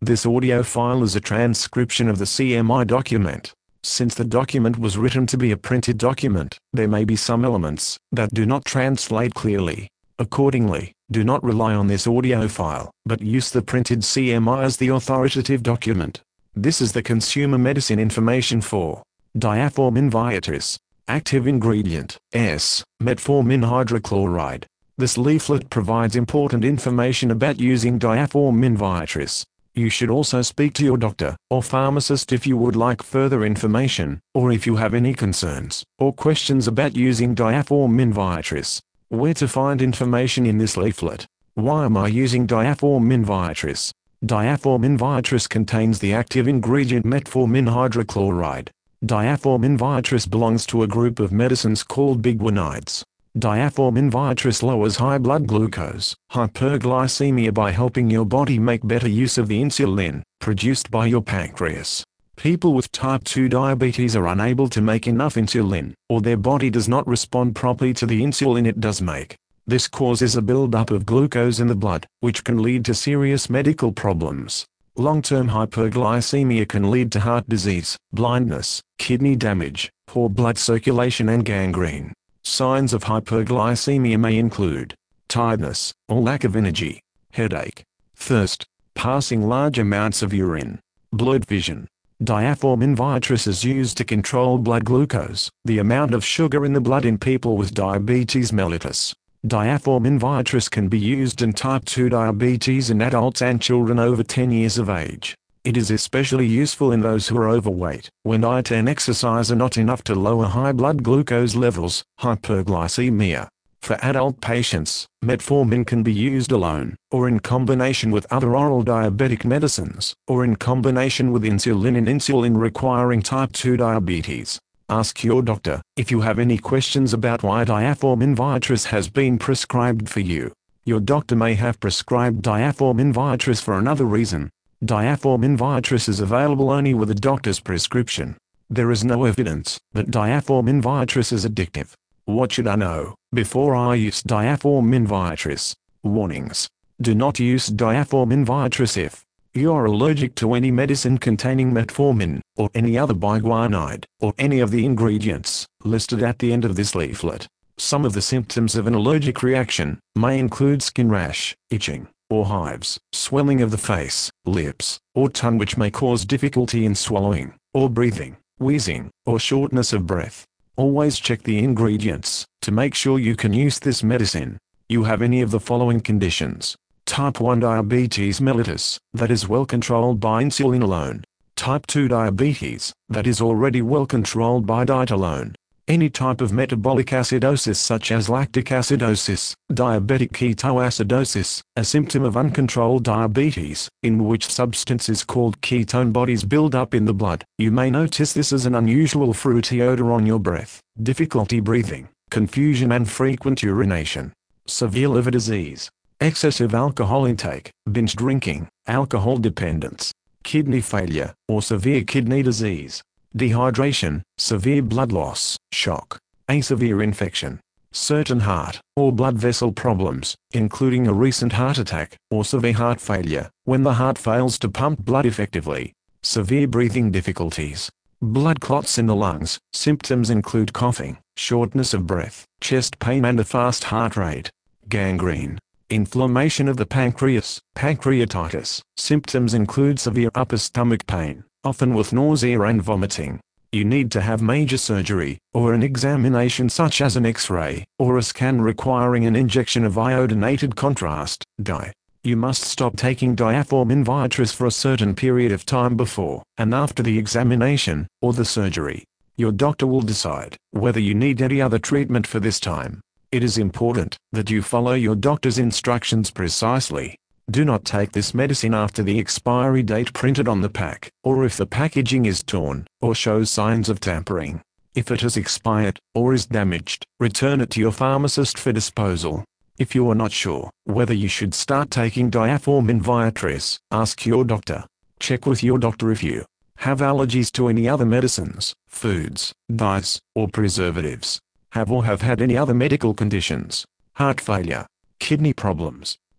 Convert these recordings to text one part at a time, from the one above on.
This audio file is a transcription of the CMI document. Since the document was written to be a printed document, there may be some elements that do not translate clearly. Accordingly, do not rely on this audio file, but use the printed CMI as the authoritative document. This is the consumer medicine information for diaformin Viatris. Active ingredient, S, metformin hydrochloride. This leaflet provides important information about using diaformin Viatris. You should also speak to your doctor or pharmacist if you would like further information, or if you have any concerns or questions about using diaformin Viatris. Where to find information in this leaflet? Why am I using diaformin Viatris? Diaformin Viatris contains the active ingredient metformin hydrochloride. Diaformin Viatris belongs to a group of medicines called biguanides. Diaformin Viatris lowers high blood glucose, hyperglycemia by helping your body make better use of the insulin produced by your pancreas. People with type 2 diabetes are unable to make enough insulin, or their body does not respond properly to the insulin it does make. This causes a buildup of glucose in the blood, which can lead to serious medical problems. Long-term hyperglycemia can lead to heart disease, blindness, kidney damage, poor blood circulation and gangrene. Signs of hyperglycemia may include tiredness, or lack of energy, headache, thirst, passing large amounts of urine, blurred vision. Diaformin Viatris is used to control blood glucose, the amount of sugar in the blood in people with diabetes mellitus. Diaformin Viatris can be used in type 2 diabetes in adults and children over 10 years of age. It is especially useful in those who are overweight, when diet and exercise are not enough to lower high blood glucose levels, hyperglycemia. For adult patients, metformin can be used alone, or in combination with other oral diabetic medicines, or in combination with insulin in insulin-requiring type 2 diabetes. Ask your doctor if you have any questions about why diaformin Viatris has been prescribed for you. Your doctor may have prescribed diaformin Viatris for another reason. Diaformin Viatris is available only with a doctor's prescription. There is no evidence that diaformin Viatris is addictive. What should I know before I use diaformin Viatris? Warnings. Do not use diaformin Viatris if you are allergic to any medicine containing metformin, or any other biguanide, or any of the ingredients listed at the end of this leaflet. Some of the symptoms of an allergic reaction may include skin rash, itching, or hives, swelling of the face, lips, or tongue which may cause difficulty in swallowing, or breathing, wheezing, or shortness of breath. Always check the ingredients to make sure you can use this medicine. You have any of the following conditions: type 1 diabetes mellitus, that is well controlled by insulin alone. Type 2 diabetes, that is already well controlled by diet alone. Any type of metabolic acidosis such as lactic acidosis, diabetic ketoacidosis, a symptom of uncontrolled diabetes, in which substances called ketone bodies build up in the blood. You may notice this as an unusual fruity odor on your breath, difficulty breathing, confusion and frequent urination. Severe liver disease, excessive alcohol intake, binge drinking, alcohol dependence, kidney failure, or severe kidney disease. Dehydration, severe blood loss, shock, a severe infection, certain heart or blood vessel problems, including a recent heart attack, or severe heart failure, when the heart fails to pump blood effectively, severe breathing difficulties, blood clots in the lungs. Symptoms include coughing, shortness of breath, chest pain and a fast heart rate, gangrene, inflammation of the pancreas, pancreatitis. Symptoms include severe upper stomach pain, often with nausea and vomiting. You need to have major surgery, or an examination such as an X-ray, or a scan requiring an injection of iodinated contrast, dye. You must stop taking diaformin Viatris for a certain period of time before and after the examination, or the surgery. Your doctor will decide whether you need any other treatment for this time. It is important that you follow your doctor's instructions precisely. Do not take this medicine after the expiry date printed on the pack, or if the packaging is torn, or shows signs of tampering. If it has expired, or is damaged, return it to your pharmacist for disposal. If you are not sure whether you should start taking diaformin Viatris, ask your doctor. Check with your doctor if you have allergies to any other medicines, foods, dyes, or preservatives. Have or have had any other medical conditions, heart failure, kidney problems,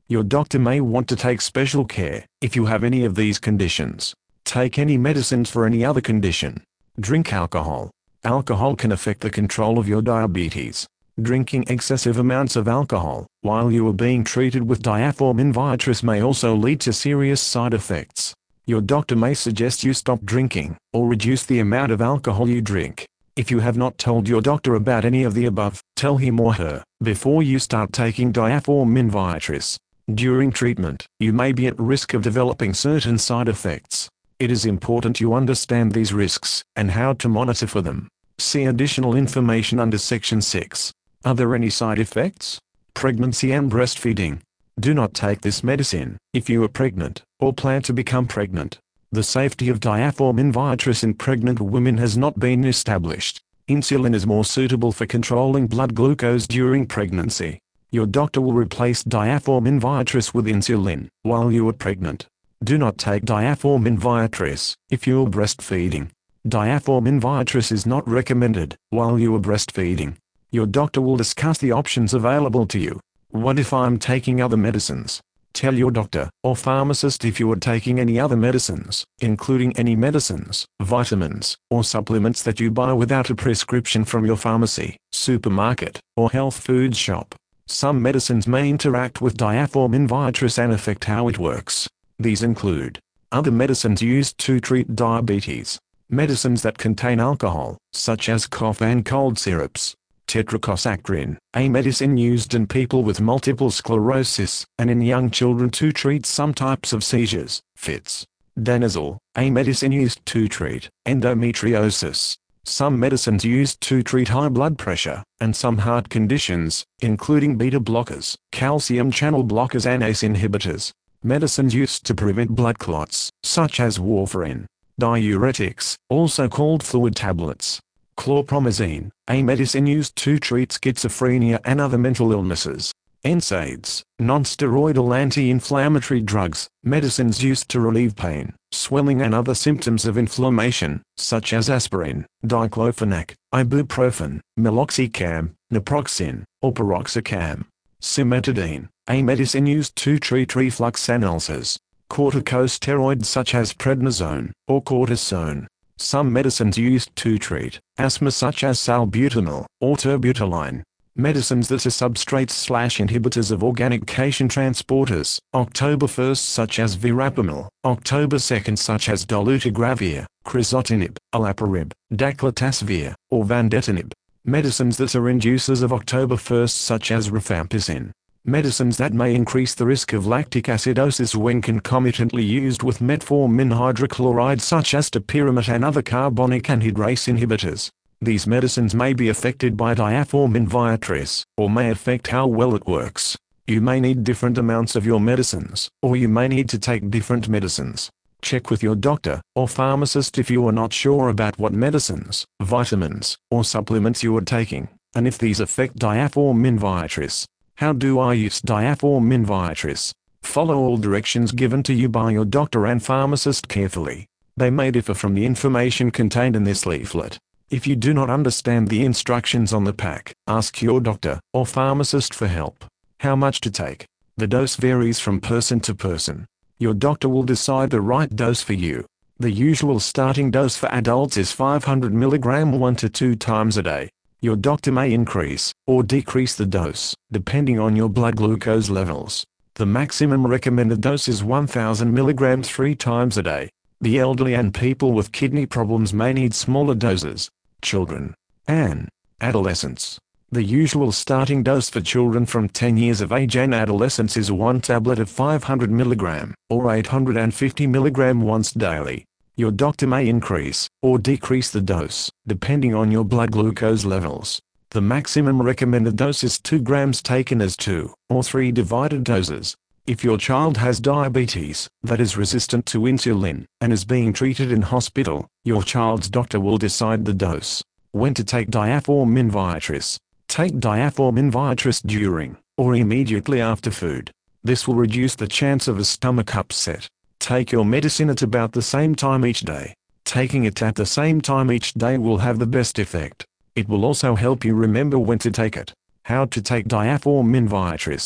Your doctor may want to take special care if you have any of these conditions. Take any medicines for any other condition. Drink alcohol. Alcohol can affect the control of your diabetes. Drinking excessive amounts of alcohol while you are being treated with diaformin Viatris may also lead to serious side effects. Your doctor may suggest you stop drinking or reduce the amount of alcohol you drink. If you have not told your doctor about any of the above, tell him or her before you start taking diaformin Viatris. During treatment, you may be at risk of developing certain side effects. It is important you understand these risks and how to monitor for them. See additional information under Section 6. Are there any side effects? Pregnancy and breastfeeding. Do not take this medicine if you are pregnant or plan to become pregnant. The safety of diaformin Viatris in pregnant women has not been established. Insulin is more suitable for controlling blood glucose during pregnancy. Your doctor will replace diaformin Viatris with insulin while you are pregnant. Do not take diaformin Viatris if you are breastfeeding. Diaformin Viatris is not recommended while you are breastfeeding. Your doctor will discuss the options available to you. What if I'm taking other medicines? Tell your doctor or pharmacist if you are taking any other medicines, including any medicines, vitamins, or supplements that you buy without a prescription from your pharmacy, supermarket, or health food shop. Some medicines may interact with diaformin Viatris and affect how it works. These include other medicines used to treat diabetes, medicines that contain alcohol, such as cough and cold syrups, tetracycline, a medicine used in people with multiple sclerosis and in young children to treat some types of seizures, fits, danazol, a medicine used to treat endometriosis, some medicines used to treat high blood pressure, and some heart conditions, including beta blockers, calcium channel blockers and ACE inhibitors, medicines used to prevent blood clots, such as warfarin, diuretics, also called fluid tablets, chlorpromazine, a medicine used to treat schizophrenia and other mental illnesses, NSAIDs, non-steroidal anti-inflammatory drugs, medicines used to relieve pain, swelling and other symptoms of inflammation, such as aspirin, diclofenac, ibuprofen, meloxicam, naproxen, or piroxicam, cimetidine, a medicine used to treat reflux and ulcers, corticosteroids such as prednisone or cortisone. Some medicines used to treat asthma such as salbutamol or terbutaline. Medicines that are substrates/inhibitors of organic cation transporters, October 1st such as verapamil, October 2nd such as dolutegravir, crizotinib, olaparib, daclitaxel, or vandetanib. Medicines that are inducers of October 1st such as rifampicin. Medicines that may increase the risk of lactic acidosis when concomitantly used with metformin hydrochloride such as topiramate and other carbonic anhydrase inhibitors. These medicines may be affected by diaformin Viatris, or may affect how well it works. You may need different amounts of your medicines, or you may need to take different medicines. Check with your doctor or pharmacist if you are not sure about what medicines, vitamins, or supplements you are taking, and if these affect diaformin Viatris. How do I use diaformin Viatris? Follow all directions given to you by your doctor and pharmacist carefully. They may differ from the information contained in this leaflet. If you do not understand the instructions on the pack, ask your doctor or pharmacist for help. How much to take? The dose varies from person to person. Your doctor will decide the right dose for you. The usual starting dose for adults is 500 mg 1 to 2 times a day. Your doctor may increase or decrease the dose, depending on your blood glucose levels. The maximum recommended dose is 1000 mg 3 times a day. The elderly and people with kidney problems may need smaller doses. Children and adolescents. The usual starting dose for children from 10 years of age and adolescents is 1 tablet of 500 mg, or 850 mg once daily. Your doctor may increase or decrease the dose, depending on your blood glucose levels. The maximum recommended dose is 2 grams taken as 2 or 3 divided doses. If your child has diabetes that is resistant to insulin and is being treated in hospital, your child's doctor will decide the dose. When to take diaformin Viatris. Take diaformin Viatris during or immediately after food. This will reduce the chance of a stomach upset. Take your medicine at about the same time each day. Taking it at the same time each day will have the best effect. It will also help you remember when to take it. How to take diaformin Viatris.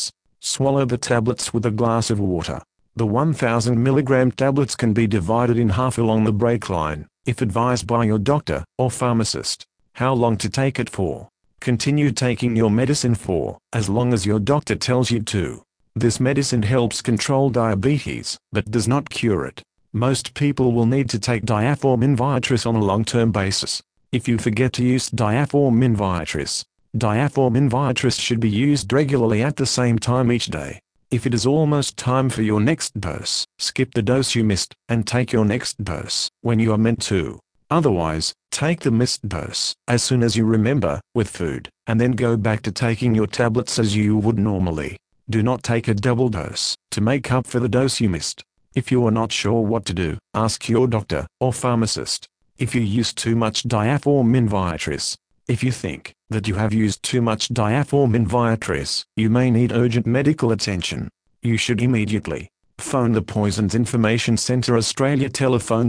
Swallow the tablets with a glass of water. The 1000 mg tablets can be divided in half along the break line, if advised by your doctor or pharmacist. How long to take it for? Continue taking your medicine for as long as your doctor tells you to. This medicine helps control diabetes, but does not cure it. Most people will need to take diaformin Viatris on a long-term basis. If you forget to use diaformin Viatris should be used regularly at the same time each day. If it is almost time for your next dose, skip the dose you missed, and take your next dose when you are meant to. Otherwise, take the missed dose as soon as you remember, with food, and then go back to taking your tablets as you would normally. Do not take a double dose to make up for the dose you missed. If you are not sure what to do, ask your doctor or pharmacist. If you use too much diaformin Viatris. If you think that you have used too much diaformin Viatris, you may need urgent medical attention. You should immediately phone the Poisons Information Centre Australia, telephone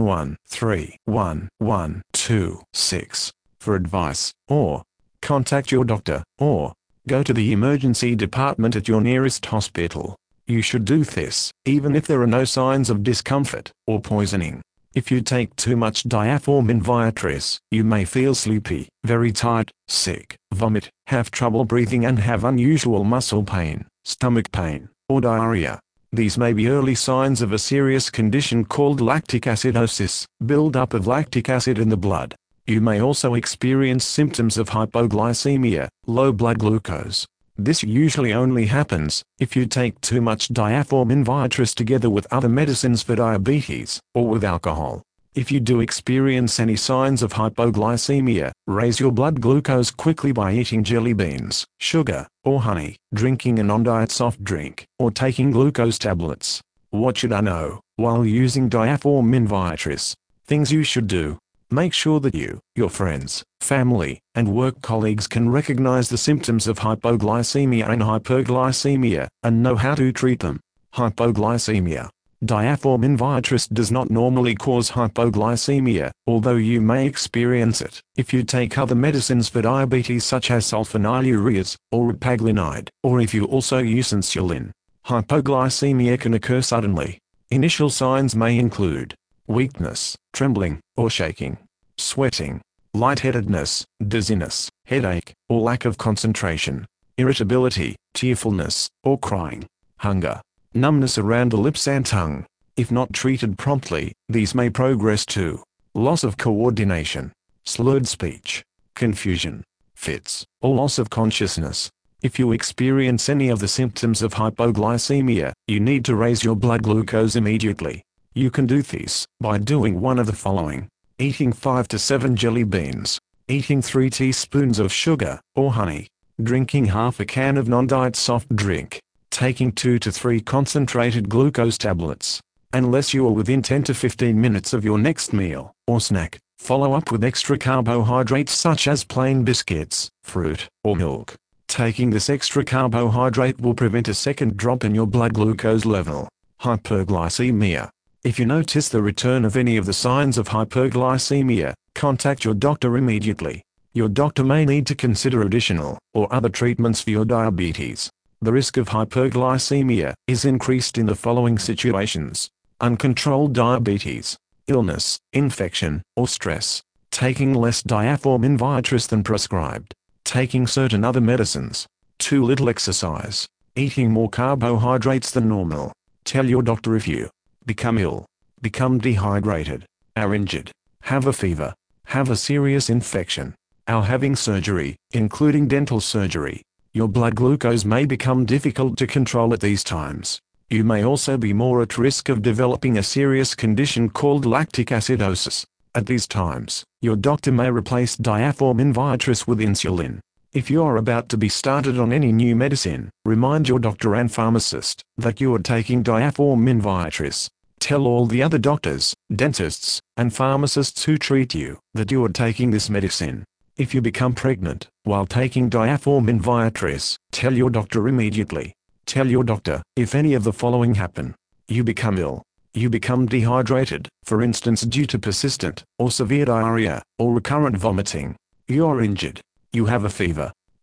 131126 for advice, or contact your doctor, or go to the emergency department at your nearest hospital. You should do this even if there are no signs of discomfort or poisoning. If you take too much diaformin Viatris, you may feel sleepy, very tired, sick, vomit, have trouble breathing and have unusual muscle pain, stomach pain, or diarrhea. These may be early signs of a serious condition called lactic acidosis, build-up of lactic acid in the blood. You may also experience symptoms of hypoglycemia, low blood glucose. This usually only happens if you take too much diaformin Viatris together with other medicines for diabetes, or with alcohol. If you do experience any signs of hypoglycemia, raise your blood glucose quickly by eating jelly beans, sugar, or honey, drinking a non-diet soft drink, or taking glucose tablets. What should I know while using diaformin Viatris? Things you should do. Make sure that you, your friends, family, and work colleagues can recognize the symptoms of hypoglycemia and hyperglycemia, and know how to treat them. Hypoglycemia. Diaformin Viatris does not normally cause hypoglycemia, although you may experience it if you take other medicines for diabetes such as sulfonylureas, or repaglinide, or if you also use insulin. Hypoglycemia can occur suddenly. Initial signs may include weakness, trembling, or shaking, sweating, lightheadedness, dizziness, headache, or lack of concentration, irritability, tearfulness, or crying, hunger, numbness around the lips and tongue. If not treated promptly, these may progress to loss of coordination, slurred speech, confusion, fits, or loss of consciousness. If you experience any of the symptoms of hypoglycemia, you need to raise your blood glucose immediately. You can do this by doing one of the following: eating 5 to 7 jelly beans, eating 3 teaspoons of sugar or honey, drinking half a can of non-diet soft drink, taking 2 to 3 concentrated glucose tablets. Unless you are within 10 to 15 minutes of your next meal or snack, follow up with extra carbohydrates such as plain biscuits, fruit, or milk. Taking this extra carbohydrate will prevent a second drop in your blood glucose level. Hyperglycemia. If you notice the return of any of the signs of hyperglycemia, contact your doctor immediately. Your doctor may need to consider additional or other treatments for your diabetes. The risk of hyperglycemia is increased in the following situations: uncontrolled diabetes, illness, infection, or stress, taking less diaformin Viatris than prescribed, taking certain other medicines, too little exercise, eating more carbohydrates than normal. Tell your doctor if you become ill, become dehydrated, are injured, have a fever, have a serious infection, are having surgery, including dental surgery. Your blood glucose may become difficult to control at these times. You may also be more at risk of developing a serious condition called lactic acidosis. At these times, your doctor may replace diaformin Viatris with insulin. If you are about to be started on any new medicine, remind your doctor and pharmacist that you are taking diaformin Viatris. Tell all the other doctors, dentists, and pharmacists who treat you that you are taking this medicine. If you become pregnant while taking diaformin Viatris, tell your doctor immediately. Tell your doctor if any of the following happen. You become ill. You become dehydrated, for instance due to persistent or severe diarrhea, or recurrent vomiting. You are injured. You have a fever.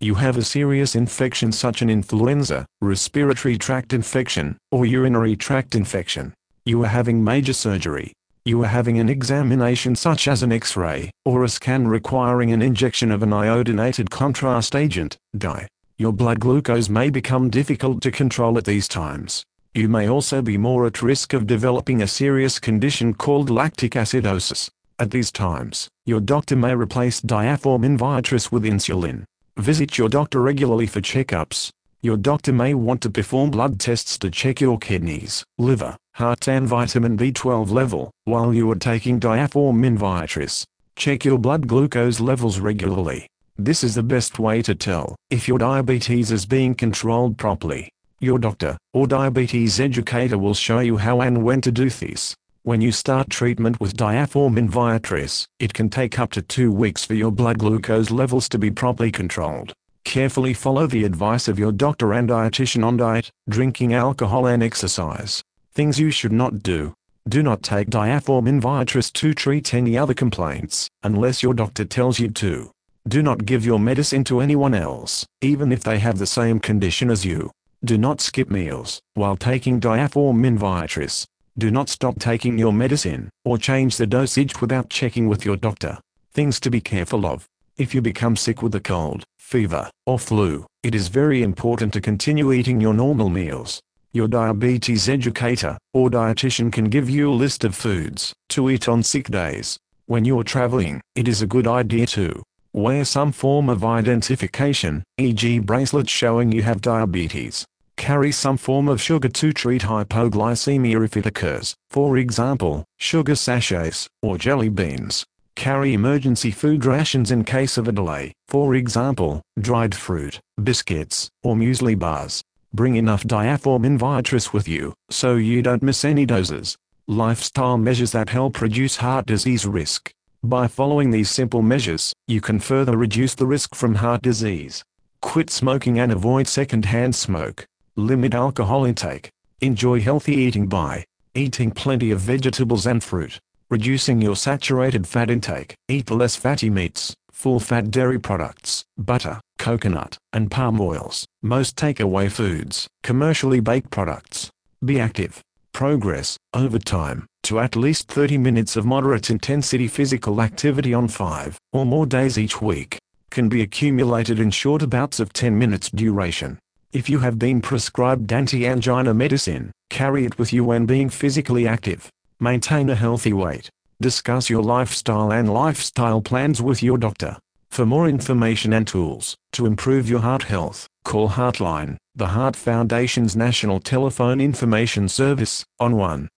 You have a serious infection such as influenza, respiratory tract infection, or urinary tract infection. You are having major surgery. You are having an examination such as an X-ray, or a scan requiring an injection of an iodinated contrast agent, dye. Your blood glucose may become difficult to control at these times. You may also be more at risk of developing a serious condition called lactic acidosis. At these times, your doctor may replace diaformin Viatris with insulin. Visit your doctor regularly for checkups. Your doctor may want to perform blood tests to check your kidneys, liver, heart and vitamin B12 level, while you are taking diaformin Viatris. Check your blood glucose levels regularly. This is the best way to tell if your diabetes is being controlled properly. Your doctor, or diabetes educator will show you how and when to do this. When you start treatment with diaformin Viatris, it can take up to 2 weeks for your blood glucose levels to be properly controlled. Carefully follow the advice of your doctor and dietitian on diet, drinking alcohol and exercise. Things you should not do. Do not take diaformin Viatris to treat any other complaints, unless your doctor tells you to. Do not give your medicine to anyone else, even if they have the same condition as you. Do not skip meals while taking diaformin Viatris. Do not stop taking your medicine, or change the dosage without checking with your doctor. Things to be careful of. If you become sick with a cold, fever, or flu, it is very important to continue eating your normal meals. Your diabetes educator, or dietitian can give you a list of foods to eat on sick days. When you're traveling, it is a good idea to wear some form of identification, e.g. bracelet showing you have diabetes. Carry some form of sugar to treat hypoglycemia if it occurs, for example, sugar sachets, or jelly beans. Carry emergency food rations in case of a delay, for example, dried fruit, biscuits, or muesli bars. Bring enough diaformin Viatris with you, so you don't miss any doses. Lifestyle measures that help reduce heart disease risk. By following these simple measures, you can further reduce the risk from heart disease. Quit smoking and avoid secondhand smoke. Limit alcohol intake. Enjoy healthy eating by eating plenty of vegetables and fruit. Reducing your saturated fat intake. Eat less fatty meats, full-fat dairy products, butter, coconut, and palm oils. Most takeaway foods, commercially baked products. Be active. Progress, over time, to at least 30 minutes of moderate intensity physical activity on 5 or more days each week, can be accumulated in short bouts of 10 minutes duration. If you have been prescribed anti-angina medicine, carry it with you when being physically active. Maintain a healthy weight. Discuss your lifestyle and lifestyle plans with your doctor. For more information and tools to improve your heart health, call Heartline, the Heart Foundation's national telephone information service, on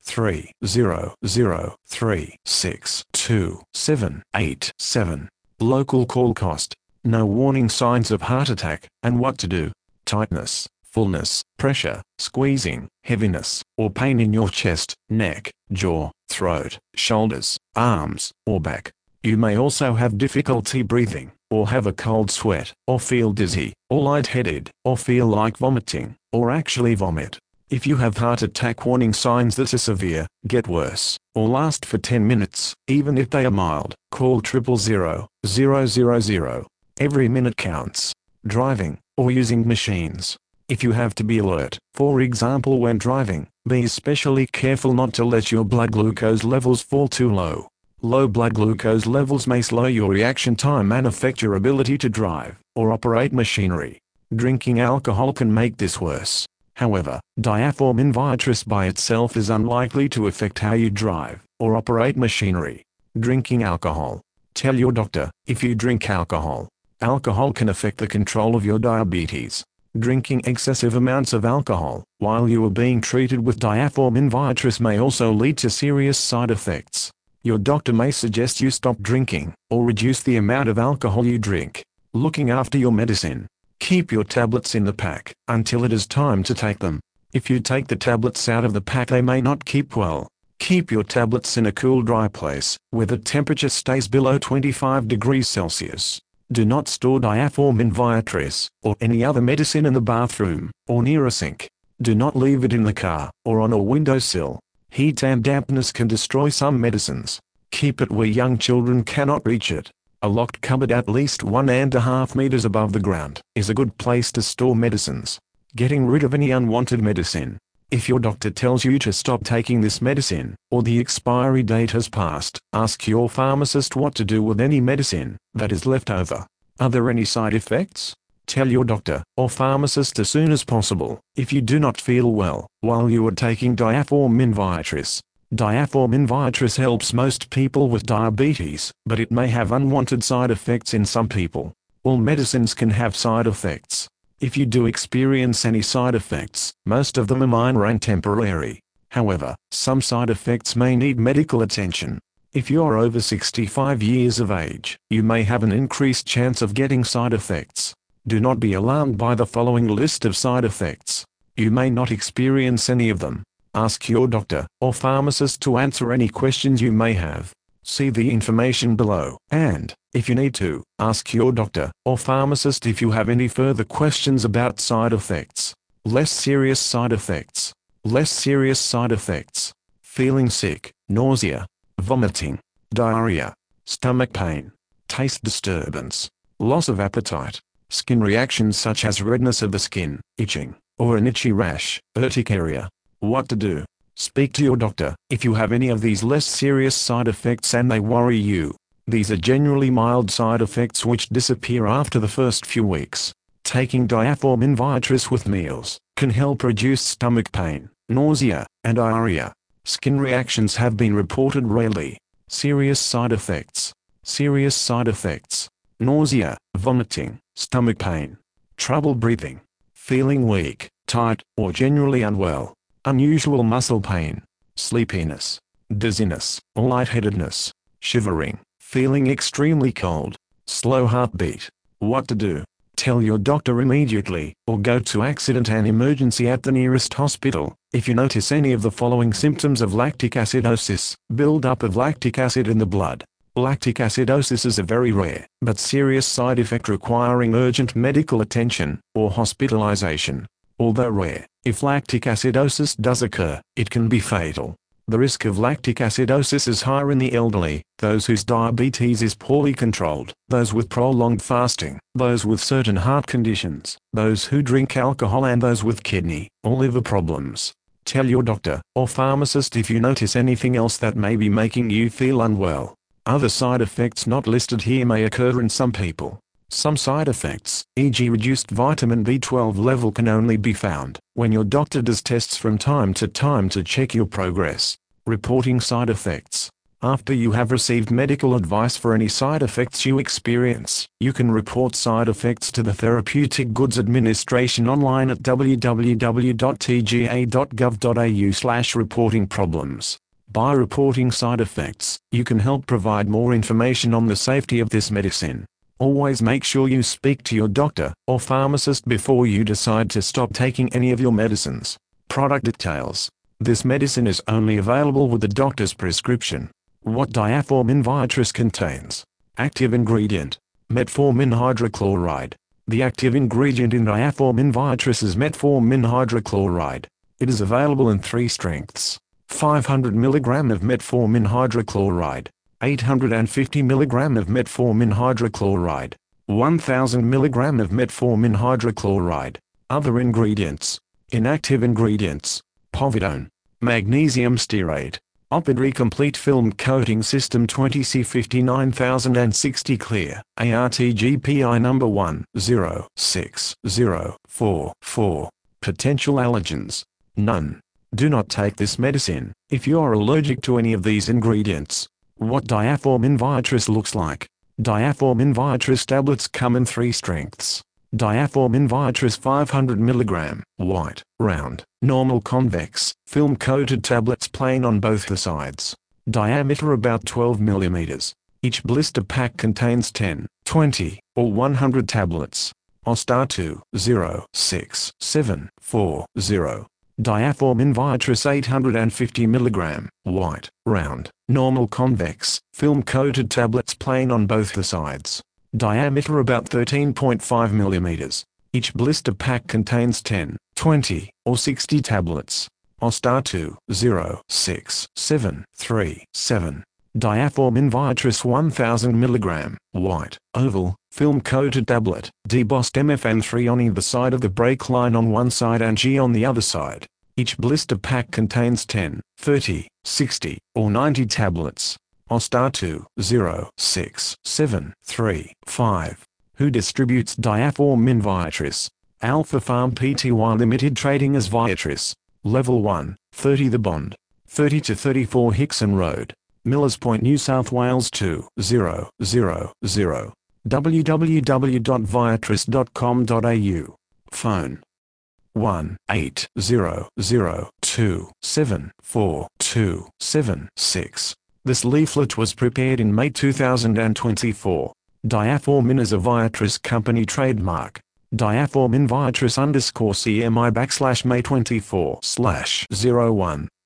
1-300-362-787. Local call cost. No warning signs of heart attack, and what to do. Tightness, fullness, pressure, squeezing, heaviness, or pain in your chest, neck, jaw, throat, shoulders, arms, or back. You may also have difficulty breathing, or have a cold sweat, or feel dizzy, or lightheaded, or feel like vomiting, or actually vomit. If you have heart attack warning signs that are severe, get worse, or last for 10 minutes, even if they are mild, call 000-000. Every minute counts. Driving, or using machines. If you have to be alert, for example when driving, be especially careful not to let your blood glucose levels fall too low. Low blood glucose levels may slow your reaction time and affect your ability to drive or operate machinery. Drinking alcohol can make this worse. However, diaformin Viatris by itself is unlikely to affect how you drive or operate machinery. Drinking alcohol. Tell your doctor if you drink alcohol. Alcohol can affect the control of your diabetes. Drinking excessive amounts of alcohol while you are being treated with diaformin Viatris may also lead to serious side effects. Your doctor may suggest you stop drinking or reduce the amount of alcohol you drink. Looking after your medicine. Keep your tablets in the pack until it is time to take them. If you take the tablets out of the pack they may not keep well. Keep your tablets in a cool dry place where the temperature stays below 25 degrees Celsius. Do not store diaformin Viatris or any other medicine in the bathroom or near a sink. Do not leave it in the car or on a windowsill. Heat and dampness can destroy some medicines. Keep it where young children cannot reach it. A locked cupboard at least 1.5 meters above the ground is a good place to store medicines. Getting rid of any unwanted medicine. If your doctor tells you to stop taking this medicine, or the expiry date has passed, ask your pharmacist what to do with any medicine that is left over. Are there any side effects? Tell your doctor or pharmacist as soon as possible if you do not feel well while you are taking diaformin Viatris. Diaformin Viatris helps most people with diabetes, but it may have unwanted side effects in some people. All medicines can have side effects. If you do experience any side effects, most of them are minor and temporary. However, some side effects may need medical attention. If you are over 65 years of age, you may have an increased chance of getting side effects. Do not be alarmed by the following list of side effects. You may not experience any of them. Ask your doctor or pharmacist to answer any questions you may have. See the information below, and, if you need to, ask your doctor or pharmacist if you have any further questions about side effects. Less serious side effects. Less serious side effects. Feeling sick, nausea, vomiting, diarrhea, stomach pain, taste disturbance, loss of appetite, skin reactions such as redness of the skin, itching, or an itchy rash, urticaria. What to do? Speak to your doctor if you have any of these less serious side effects and they worry you. These are generally mild side effects which disappear after the first few weeks. Taking diaformin Viatris with meals can help reduce stomach pain, nausea, and diarrhea. Skin reactions have been reported rarely. Serious side effects. Serious side effects. Nausea, vomiting, stomach pain, trouble breathing, feeling weak, tight, or generally unwell. Unusual muscle pain, sleepiness, dizziness, or lightheadedness, shivering, feeling extremely cold, slow heartbeat. What to do? Tell your doctor immediately, or go to accident and emergency at the nearest hospital. If you notice any of the following symptoms of lactic acidosis: build-up of lactic acid in the blood. Lactic acidosis is a very rare, but serious side effect requiring urgent medical attention, or hospitalization. Although rare, if lactic acidosis does occur, it can be fatal. The risk of lactic acidosis is higher in the elderly, those whose diabetes is poorly controlled, those with prolonged fasting, those with certain heart conditions, those who drink alcohol, and those with kidney or liver problems. Tell your doctor or pharmacist if you notice anything else that may be making you feel unwell. Other side effects not listed here may occur in some people. Some side effects, e.g. reduced vitamin B12 level, can only be found when your doctor does tests from time to time to check your progress. Reporting side effects. After you have received medical advice for any side effects you experience, you can report side effects to the Therapeutic Goods Administration online at www.tga.gov.au/reporting-problems. By reporting side effects, you can help provide more information on the safety of this medicine. Always make sure you speak to your doctor or pharmacist before you decide to stop taking any of your medicines. Product details. This medicine is only available with a doctor's prescription. What diaformin Viatris contains. Active ingredient: metformin hydrochloride. The active ingredient in diaformin Viatris is metformin hydrochloride. It is available in 3 strengths. 500 mg of metformin hydrochloride, 850 mg of metformin hydrochloride, 1000 mg of metformin hydrochloride. Other ingredients. Inactive ingredients: povidone, magnesium stearate, Opidre complete film coating system 20C59060 clear, ARTGPI number 106044. Potential allergens: none. Do not take this medicine if you are allergic to any of these ingredients. What diaformin Viatris looks like. Diaformin Viatris tablets come in 3 strengths. Diaformin Viatris 500 mg, white, round, normal convex, film-coated tablets plain on both the sides. Diameter about 12 mm. Each blister pack contains 10, 20, or 100 tablets. OSTAR 206740. Diaformin Viatris 850 mg, white, round, normal convex, film-coated tablets plain on both the sides. Diameter about 13.5 mm. Each blister pack contains 10, 20, or 60 tablets. OSTAR 206737. Diaformin Viatris 1000 mg, white, oval, film-coated tablet, debossed MFN3 on either side of the break line on one side and G on the other side. Each blister pack contains 10, 30, 60, or 90 tablets. Ostar 2067335. Who distributes Diaformin Viatris? Alpha Farm Pty Limited, trading as Viatris. Level 1, 30 The Bond, 30 to 34 Hickson Road, Millers Point, New South Wales 20000. www.viatris.com.au. Phone 1-800-274-276. This leaflet was prepared in May 2024. Diaformin is a Viatris company trademark. Diaformin Viatris _CMI /May 24/01.